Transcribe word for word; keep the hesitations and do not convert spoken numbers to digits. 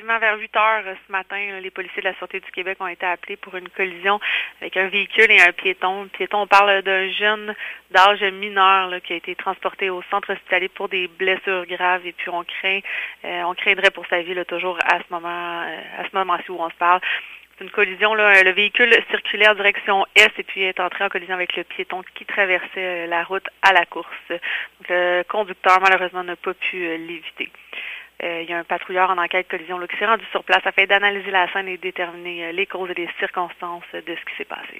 effectivement, vers huit heures ce matin, là, les policiers de la Sûreté du Québec ont été appelés pour une collision avec un véhicule et un piéton. Le piéton, on parle d'un jeune d'âge mineur là, qui a été transporté au centre hospitalier pour des blessures graves et puis on craint, euh, on craindrait pour sa vie là, toujours à ce moment, euh, à ce moment-ci où on se parle. C'est une collision, là, le véhicule circulait en direction est et puis est entré en collision avec le piéton qui traversait la route à la course. Donc, le conducteur, malheureusement, n'a pas pu euh, l'éviter. Euh, il y a un patrouilleur en enquête collision là, qui s'est rendu sur place afin d'analyser la scène et déterminer euh, les causes et les circonstances de ce qui s'est passé.